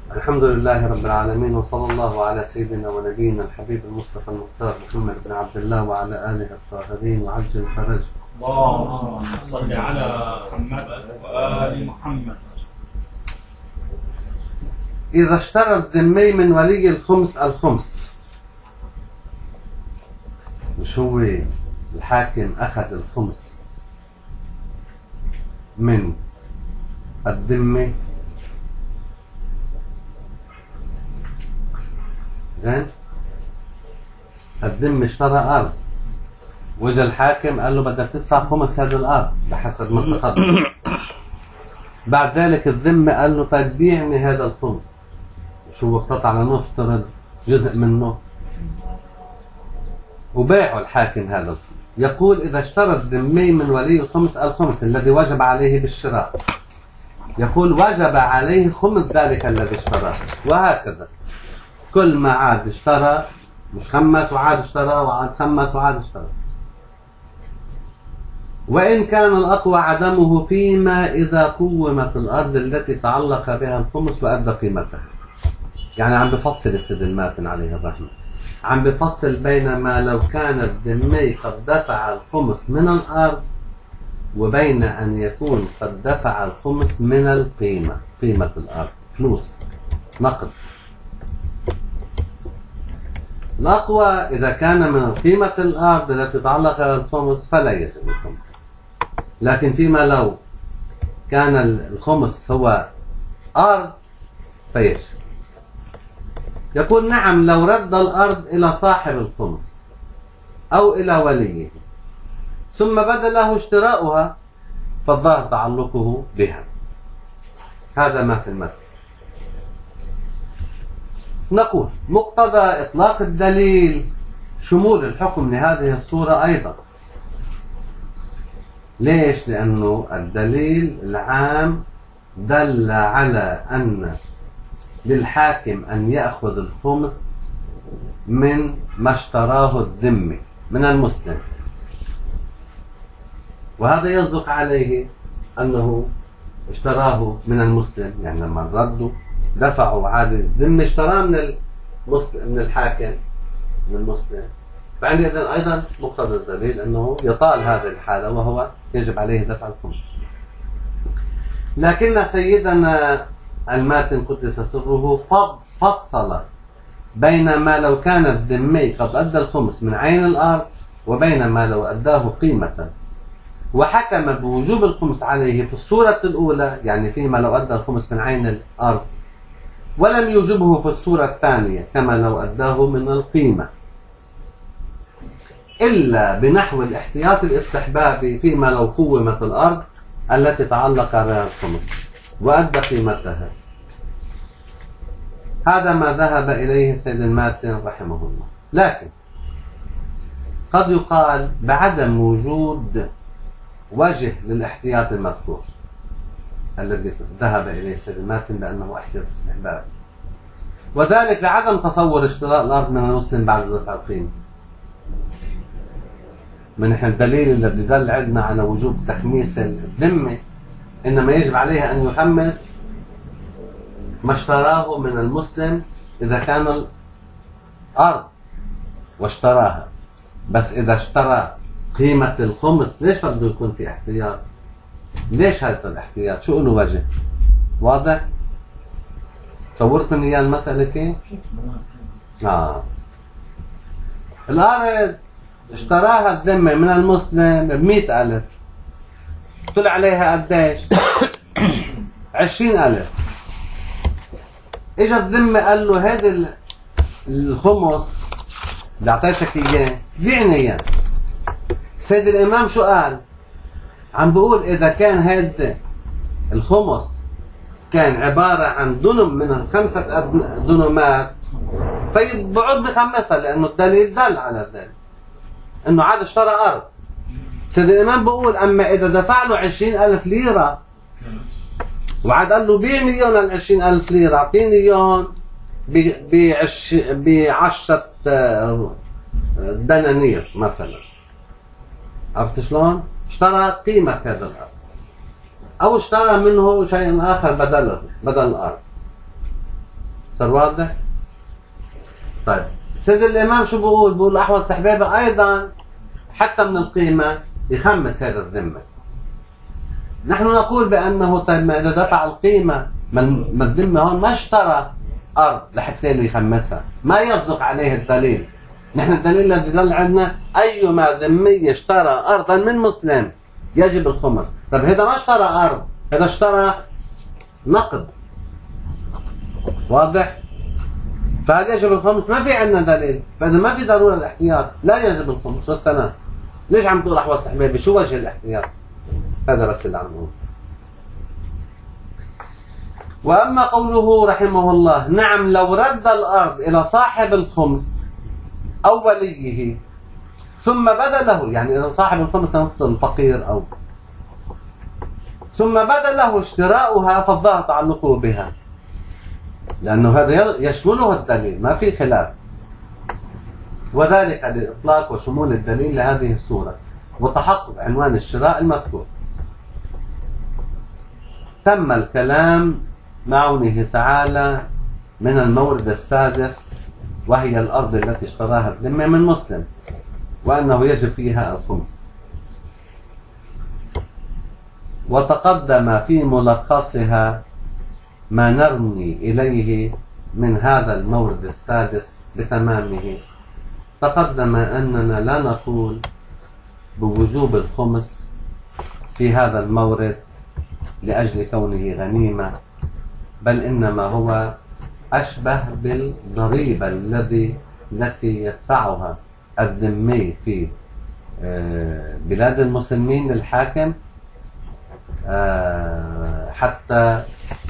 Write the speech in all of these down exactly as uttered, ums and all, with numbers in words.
الحمد لله رب العالمين، وصلى الله على سيدنا ونبينا الحبيب المصطفى المختار محمد بن عبد الله وعلى آله الطاهرين وعجل فرج. اللهم صل على محمد وآل محمد. إذا اشترى الذمي من ولي الخمس الخمس، مش هو الحاكم أخذ الخمس من الذمي، زين؟ الذمي اشترى أرض، وجا الحاكم قال له بدك تدفع خمس هذه الأرض بحسب ما تقدم. بعد ذلك الذمي قال له طيب بيعني هذا الخمس، شو اقتطع لنفترض جزء منه وباعه الحاكم هذا الخمس. يقول إذا اشترى الذمي من ولي الخمس الخمس الذي وجب عليه بالشراء، يقول وجب عليه خمس ذلك الذي اشتراه، وهكذا كل ما عاد اشترى، مش خمس وعاد اشترى وعاد خمس وعاد اشترى. وإن كان الأقوى عدمه فيما إذا قومت الأرض التي تعلق بها الخمس وأدى قيمتها. يعني عم بفصل السيد الماتن عليه الرحمة، عم بفصل بين ما لو كان الذمي قد دفع الخمس من الأرض وبين أن يكون قد دفع الخمس من القيمة، قيمة الأرض، فلوس نقد. الأقوى إذا كان من قيمة الأرض التي تعلق بها الخمس فلا يجب الخمس، لكن فيما لو كان الخمس هو أرض فيجب. يقول نعم لو رد الأرض إلى صاحب الخمس أو إلى وليه ثم بدا له اشتراؤها فالظاهر تعلقه بها. هذا ما في المثل. نقول مقتضى إطلاق الدليل شمول الحكم لهذه الصورة أيضا. ليش؟ لأنه الدليل العام دل على أن للحاكم أن يأخذ الخمس من ما اشتراه الذمي من المسلم، وهذا يصدق عليه أنه اشتراه من المسلم، يعني لما ردوا دفعوا عادي الذمي اشتراه من المسلم من الحاكم من المسلم، فعندئذ أيضا مقتضى الدليل أنه يطال هذه الحالة وهو يجب عليه دفع الخمس. لكن سيدنا الماتن قدس سره فصل بين ما لو كان الذمي قد أدى الخمس من عين الأرض وبين ما لو أداه قيمة، وحكم بوجوب الخمس عليه في الصورة الأولى، يعني فيما لو أدى الخمس من عين الأرض، ولم يوجبه في الصورة الثانية كما لو أداه من القيمة، إلا بنحو الاحتياط الاستحبابي فيما لو قومت الأرض التي تعلق بها الخمس وأدى قيمتها. هذا ما ذهب إليه سيد الماتن رحمه الله. لكن قد يقال بعدم وجود وجه للاحتياط المذكور الذي ذهب إليه سيد الماتن لأنه احتياط استحبابي، وذلك لعدم تصور اشتراء الأرض من المسلم بعد دفع القيمة. من الدليل الذي دل عندنا على وجوب تخميس الذمة إنما يجب عليه أن يخمس ما اشتراه من المسلم إذا كان الأرض واشتراها، بس إذا اشترى قيمة الخمس ليش بده يكون في احتياط؟ ليش هذا الاحتياط؟ شو له وجه؟ واضح؟ تصورت من إياه المسألة كيف؟ آه. الأرض اشتراها الذمة من المسلم بمئة ألف، طلع عليها قديش؟ عشرين ألف. اجا الذمة قال له هذا الخمس اللي اعطيتك اياه بيعني اياه. سيد الامام شو قال؟ عم بقول اذا كان هذا الخمس كان عبارة عن دنم من الخمسة دنمات فيبعد بخمسها، لانه الدليل دل على ذلك انه عاد اشترى ارض. سيد الامام بقول اما اذا دفع له عشرين الف ليرة وعاد قال له بيعني اياهم العشرين ألف ليرة، اعطيني اياهم بعش بعشرة دنانير مثلا. عرفت شلون؟ اشترى قيمة هذا الأرض أو اشترى منه شيء آخر بدله بدل الأرض. صار واضح؟ طيب سيد الإمام شو بقول؟ بقول أحوص سحبابة أيضا حتى من القيمة يخمس هذا الذمة. نحن نقول بأنه طيب ما إذا دفع القيمة ما الذمة هون ما اشترى أرض لحتى يخمسها، ما يصدق عليه الدليل. نحن الدليل الذي دل عندنا أيما ذمي اشترى أرضا من مسلم يجب الخمس. طيب هذا ما اشترى أرض، هذا اشترى نقد. واضح؟ فهل يجب الخمس؟ ما في عندنا دليل. فإذا ما في ضرورة الاحتياط لا يجب الخمس والسلام. ليش عم تقول أحوص حبيبي؟ شو وجه الاحتياط؟ هذا بس اللي عم نقول. وأما قوله رحمه الله نعم لو رد الأرض إلى صاحب الخمس أو وليه ثم بدا له، يعني إذا صاحب الخمس نفسه الفقير أو ثم بدا له اشتراؤها فالظاهر تعلقه بها، لأنه هذا يشمله الدليل ما في خلاف، وذلك لإطلاق وشمول الدليل لهذه الصورة وتحقق عنوان الشراء المذكور. تم الكلام معونه تعالى من المورد السادس وهي الأرض التي اشتراها الذمة من مسلم وأنه يجب فيها الخمس. وتقدم في ملخصها ما نرمي إليه من هذا المورد السادس بتمامه. تقدم أننا لا نقول بوجوب الخمس في هذا المورد لأجل كونه غنيمة، بل إنما هو أشبه بالضريبة الذي التي يدفعها الذمي في بلاد المسلمين للحاكم حتى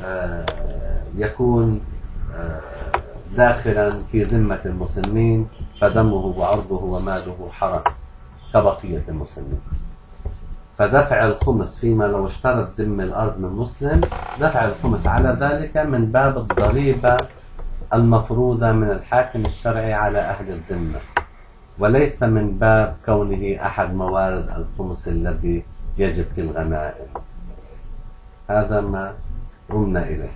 يكون داخلا في ذمة المسلمين فدمه وعرضه وماله حرام كبقية المسلمين. فدفع الخمس فيما لو اشترى الذمة الأرض من مسلم دفع الخمس على ذلك من باب الضريبة المفروضة من الحاكم الشرعي على أهل الذمة، وليس من باب كونه أحد موارد الخمس الذي يجب في الغنائم. هذا ما رمنا إليه.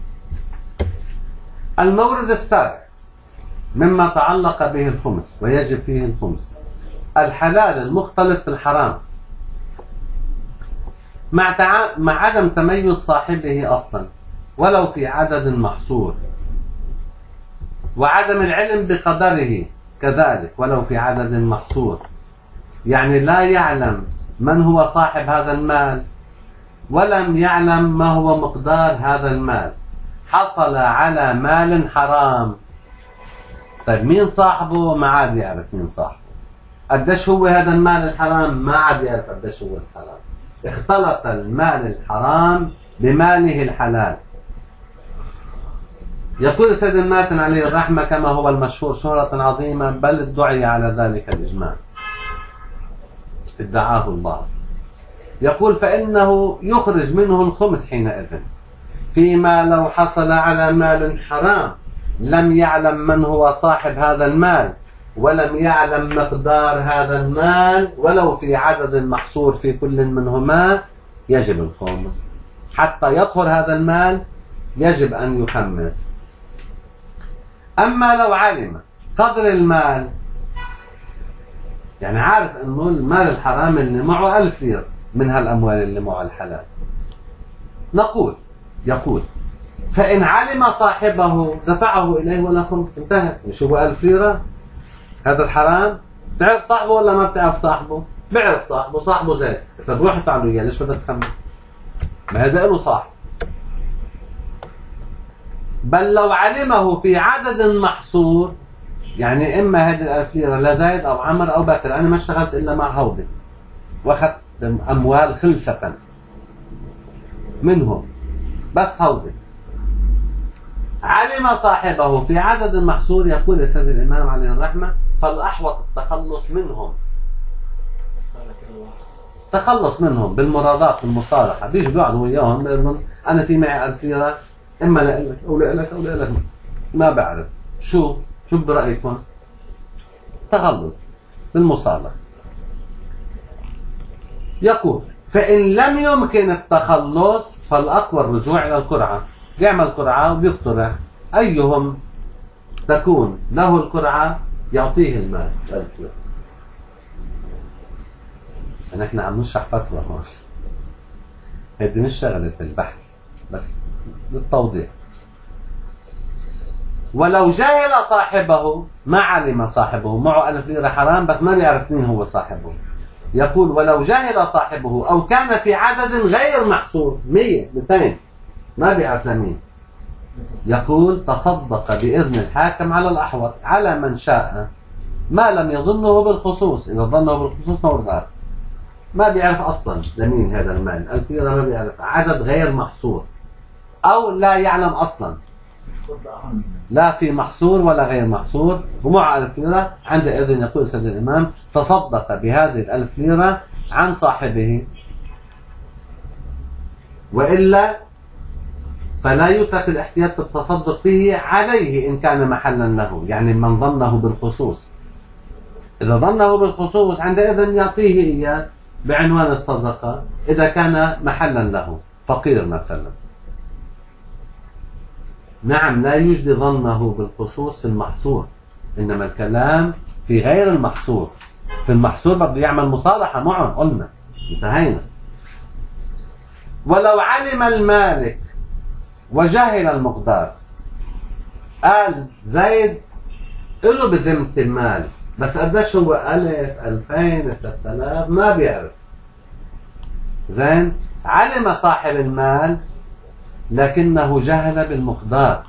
المورد السابع مما تعلق به الخمس ويجب فيه الخمس الحلال المختلط بالحرام مع, تع... مع عدم تميز صاحبه أصلا ولو في عدد محصور، وعدم العلم بقدره كذلك ولو في عدد محصور. يعني لا يعلم من هو صاحب هذا المال ولم يعلم ما هو مقدار هذا المال، حصل على مال حرام. طيب مين صاحبه؟ ما عاد يعرف مين صاحبه. قديش هو هذا المال الحرام؟ ما عاد يعرف قديش هو الحرام. اختلط المال الحرام بماله الحلال. يقول سيد الماتن عليه الرحمة كما هو المشهور شهرة عظيمة بل ادعي على ذلك الإجماع، ادعاه الله. يقول فإنه يخرج منه الخمس حينئذ فيما لو حصل على مال حرام لم يعلم من هو صاحب هذا المال ولم يعلم مقدار هذا المال ولو في عدد محصور في كل منهما يجب الخمس. حتى يطهر هذا المال يجب أن يخمس. أما لو علم قدر المال، يعني عارف أنه المال الحرام اللي معه ألف ليرة من هالأموال اللي معه الحلال، نقول يقول فإن علم صاحبه دفعه إليه ولا خمس. انتهى. مش هو ألف ليرة هذا الحرام؟ بتعرف صاحبه ولا ما بتعرف صاحبه؟ بعرف صاحبه، صاحبه زي طب روح ادفع له اياه. ليش بدك تخمس؟ ما هذا له صاحب. بل لو علمه في عدد محصور، يعني اما هذه الألف ليرة لزايد او عمر او بكر، انا ما اشتغلت الا مع هودي واخذت اموال خلصة منهم بس هودي، علم صاحبه في عدد محصور، يقول سيد الإمام عليه الرحمة فالأحوط التخلص منهم. تخلص منهم بالمراضات والمصالحة. بيجوا بيقعدوا وياهم أنا في معي ألف ليرة إما لك أو لك أو لك ما بعرف شو شو برأيكم؟ تخلص بالمصالحة. يقول فإن لم يمكن التخلص فالأقوى الرجوع إلى القرعة. يعمل قرعة وبيقترح أيهم تكون له القرعة يعطيه المال. بس نحن عم نشرح فتوى هون، هيدي مش شغلة البحث، بس للتوضيح. ولو جهل صاحبه، ما علم صاحبه، معه ألف ليرة حرام بس ما يعرف مين هو صاحبه. يقول ولو جهل صاحبه أو كان في عدد غير محصور، مية مئتين ما بيعرف لمين، يقول تصدق بإذن الحاكم على الأحوط على من شاء ما لم يظنه بالخصوص. إذا ظنه بالخصوص مورد، ما بيعرف أصلا لمين هذا المال، ألف ليرة ما بيعرف، عدد غير محصور أو لا يعلم أصلا، لا في محصور ولا غير محصور، ومع ألف ليرة، عندئذ يقول سيد الإمام تصدق بهذه الألف ليرة عن صاحبه، وإلا فلا يترك الاحتياط التصدق به عليه إن كان محلا له، يعني من ظنه بالخصوص. إذا ظنه بالخصوص عندئذ يعطيه إياه بعنوان الصدقة إذا كان محلا له، فقير مثلا. نعم لا يجدي ظنه بالخصوص في المحصور، إنما الكلام في غير المحصور. في المحصور بده يعمل مصالحة معه، قلنا انتهينا. ولو علم المالك وجهل المقدار، قال زيد له بذمة المال بس قديش هو، ألف ألفين ثلاثة آلاف ما بيعرف. زين، علم صاحب المال لكنه جهل بالمقدار،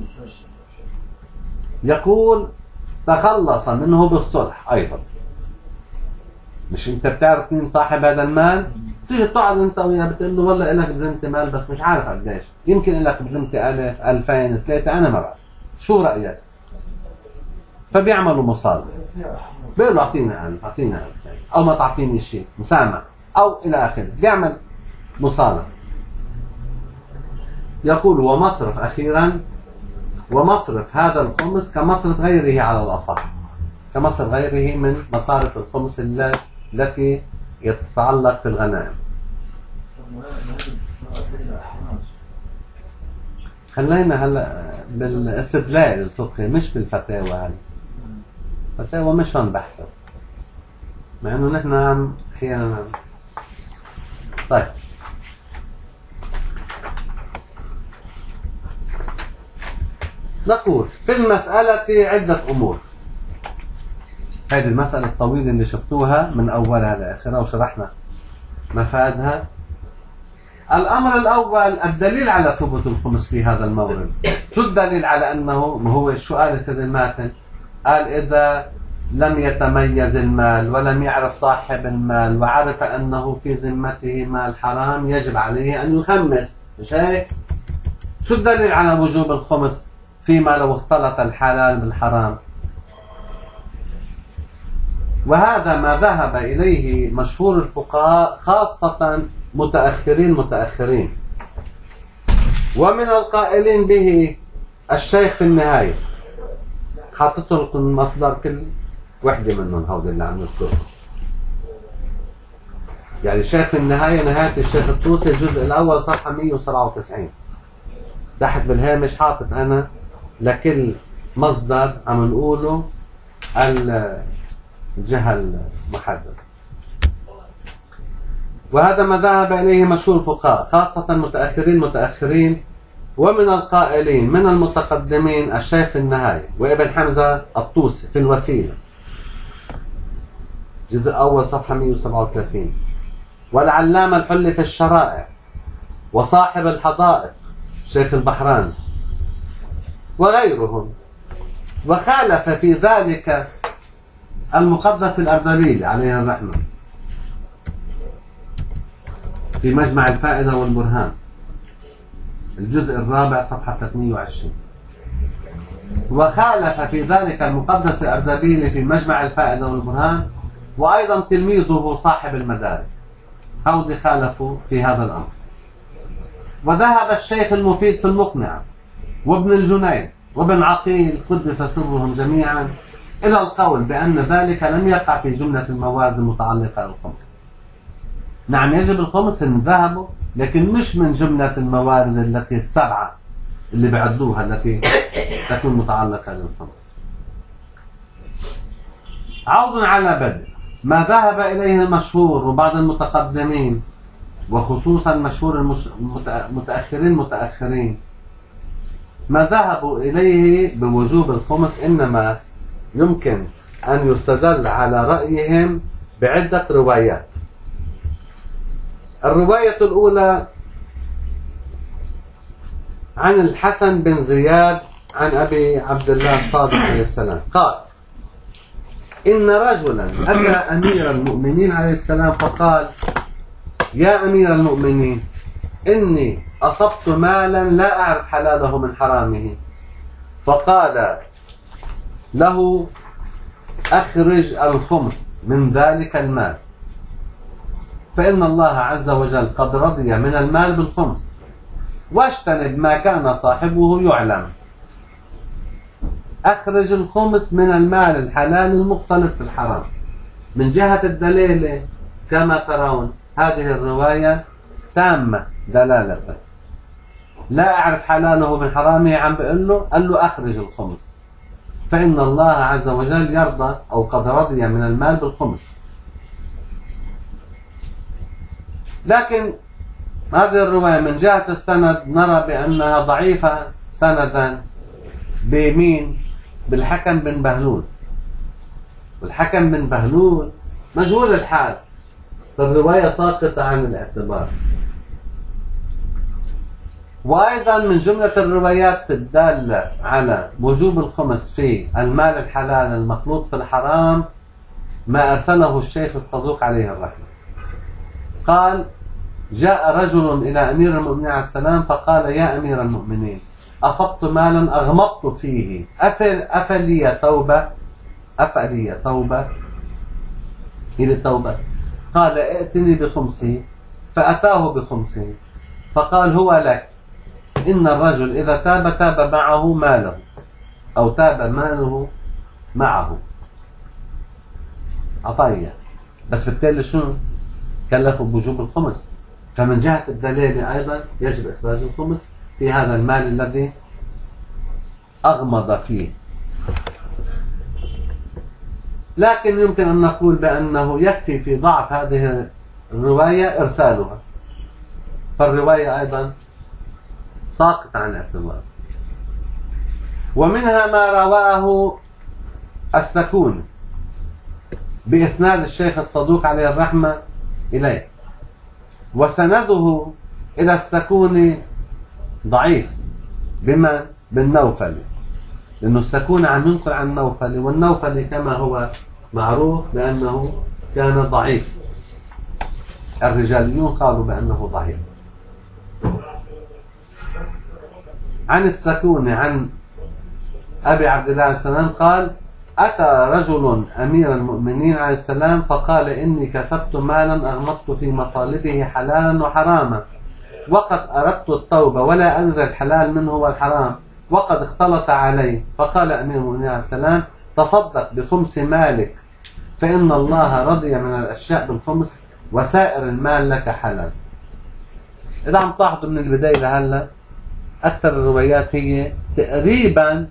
يقول تخلص منه بالصلح. أيضا مش انت بتعرف مين صاحب هذا المال، تيجي تقعد انت وياه بتقول له والله لك بذمتي مال بس مش عارف قديش، يمكن لك بذمتي ألف ألفين ثلاثة أنا ما بعرف، شو رأيك؟ فبيعملوا مصالحة، بيقولوا أعطينا ألف أعطينا ألفين أو ما تعطيني شيء، مسامح أو إلى آخره، بيعمل مصالحة. يقول ومصرف أخيرا، ومصرف هذا الخمس كمصرف غيره على الأصح، كمصرف غيره من مصارف الخمس التي يتعلق في الغنائم. خلينا هلا بالاستدلال الفقهي مش بالفتاوى. هلا الفتاوى مش هون بحثه، مع انه نحن عم احيانا. طيب نقول في المسألة عدة أمور. هذه المسألة الطويلة اللي شفتوها من أولها لآخرها وشرحنا مفادها. الأمر الأول الدليل على ثبوت الخمس في هذا المورد. شو الدليل على أنه، ما هو شو قال سيد الماتن؟ قال إذا لم يتميز المال ولم يعرف صاحب المال وعرف أنه في ذمته مال حرام يجب عليه أن يخمس، مش هيك؟ شو الدليل على وجوب الخمس فيما لو اختلط الحلال بالحرام؟ وهذا ما ذهب إليه مشهور الفقهاء خاصة متأخرين متأخرين، ومن القائلين به الشيخ في النهاية، حاطط لكم مصدر كل وحدة منهم هودي اللي عم نذكرهم. يعني الشيخ في النهاية، نهاية الشيخ الطوسي الجزء الأول صفحة مئة وسبعة وتسعين، تحت بالهامش حاطط أنا لكل مصدر عم نقوله الجهة المحدد. وهذا ما ذهب إليه مشهور الفقهاء خاصة متأخرين متأخرين، ومن القائلين من المتقدمين الشيخ في النهاية وابن حمزة الطوسي في الوسيلة جزء أول صفحة مئة وسبعة وثلاثين، والعلامة الحلي في الشرائع، وصاحب الحدائق شيخ البحراني وغيرهم. وخالف في ذلك المقدس الأردبيلي عليه الرحمة في مجمع الفائدة والبرهان الجزء الرابع صفحة ثلاثمئة وعشرين. وخالف في ذلك المقدس الأردبيلي في مجمع الفائدة والبرهان، وأيضا تلميذه صاحب المدارك، هؤلاء خالفوا في هذا الأمر. وذهب الشيخ المفيد في المقنع وابن الجنيد وابن عقيل قدس سرهم جميعا إلى القول بأن ذلك لم يقع في جملة المواد المتعلقة بالخمس. نعم يجب الخمس إن ذهبوا، لكن مش من جملة الموارد التي السبعة اللي بعدوها التي تكون متعلقة بالخمس. عوض على بدء ما ذهب إليه المشهور وبعض المتقدمين، وخصوصا مشهور المتأخرين متأخرين، ما ذهبوا إليه بوجوب الخمس إنما يمكن أن يستدل على رأيهم بعدة روايات. الرواية الأولى عن الحسن بن زياد عن أبي عبد الله الصادق عليه السلام قال: إن رجلا أتى أمير المؤمنين عليه السلام فقال: يا أمير المؤمنين، إني أصبت مالا لا أعرف حلاله من حرامه. فقال له: أخرج الخمس من ذلك المال، فإن الله عز وجل قد رضي من المال بالخمس، واجتنب ما كان صاحبه يعلم. أخرج الخمس من المال الحلال المختلط بالحرام. من جهة الدليل كما ترون هذه الرواية تامة دلالة. لا أعرف حلاله من حرامه، عم بقول له قال له أخرج الخمس، فإن الله عز وجل يرضى أو قد رضي من المال بالخمس. لكن هذه الرواية من جهة السند نرى بأنها ضعيفة سندا. بمين؟ بالحكم بن بهلول. والحكم بن بهلول مجهول الحال، فالرواية ساقطة عن الاعتبار. وأيضا من جملة الروايات الدالة على وجوب الخمس في المال الحلال المخلوط في الحرام ما أرسله الشيخ الصدوق عليه الرحمة. قال: جاء رجل إلى أمير المؤمنين عليه السلام فقال: يا أمير المؤمنين، أصبت مالا أغمضت فيه، أفل أفلي توبة أفلي توبة إلى التوبة؟ قال: ائتني بخمسه. فأتاه بخمسه فقال: هو لك. إن الرجل إذا تاب تاب معه ماله، أو تاب ماله معه عطية. بس بالتالي شنو؟ كلفوا بوجوب الخمس. فمن جهة الدليل أيضا يجب إخراج الخمس في هذا المال الذي أغمض فيه. لكن يمكن أن نقول بأنه يكفي في ضعف هذه الرواية إرسالها، فالرواية أيضا ساقط عن الاعتبار. ومنها ما رواه السكون بإسناد الشيخ الصدوق عليه الرحمة إليه، وسنده إلى السكون ضعيف. بمن؟ بالنوفلي، لأنه السكون عم ينقل عن النوفلي، والنوفلي كما هو معروف بأنه كان ضعيف. الرجاليون قالوا بأنه ضعيف. عن السكون عن أبي عبد الله عليه السلام قال: أتى رجل أمير المؤمنين عليه السلام فقال: إني كسبت مالا أغمضت في مطالبه حلالا وحراما، وقد أردت التوبة ولا أدري الحلال منه والحرام، وقد اختلط علي. فقال أمير المؤمنين عليه السلام: تصدق بخمس مالك، فإن الله رضي من الأشياء بالخمس، وسائر المال لك حلال. إذا عم تلاحظوا من البداية لهلا أكثر الروايات هي تقريبا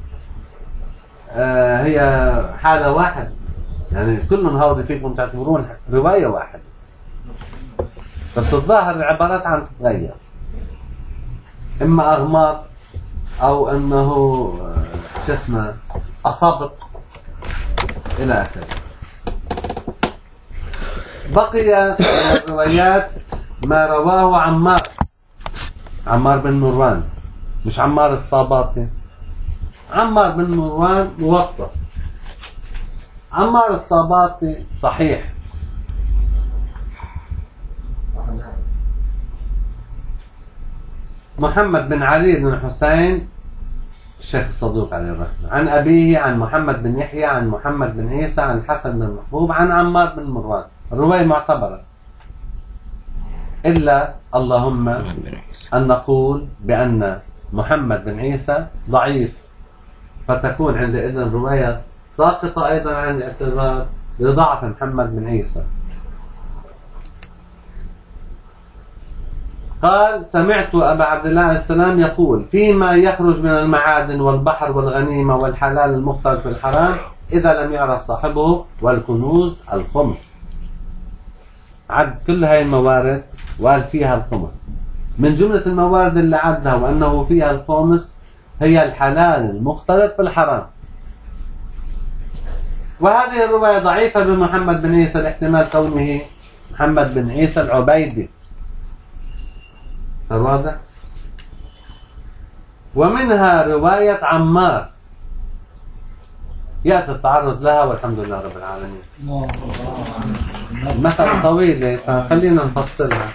آه هي حالة واحد، يعني كلهم هؤلاء فيكم تعتبرون رواية واحدة، بس الظاهر العبارات عم تتغير، إما أغماض أو أنه شو اسمه أصابت إلى آخره. بقي من الروايات ما رواه عمار عمار بن مروان، مش عمار الصاباتي، عمار بن مروان موثق. عمار الصاباتي صحيح، محمد بن علي بن الحسين الشيخ الصدوق عليه الرحمة، عن أبيه عن محمد بن يحيى عن محمد بن عيسى عن الحسن بن محبوب عن عمار بن مروان. الرواية معتبرة، إلا اللهم أن نقول بأن محمد بن عيسى ضعيف، فتكون عندئذ الرواية ساقطة أيضا عن الاعتبار لضعف محمد بن عيسى. قال سمعت أبا عبد الله عليه السلام يقول فيما يخرج من المعادن والبحر والغنيمة والحلال المختلط بالحرام إذا لم يعرف صاحبه والكنوز الخمس. عد كل هاي الموارد وقال فيها الخمس. من جملة الموارد اللي عدها وأنه فيها الخمس هي الحلال المختلط بالحرام. وهذه الرواية ضعيفة بمحمد بن عيسى لاحتمال كونه محمد بن عيسى العبيدي. واضح؟ ومنها رواية عمار يأتي التعرض لها والحمد لله رب العالمين. المسألة طويلة فخلينا نفصلها.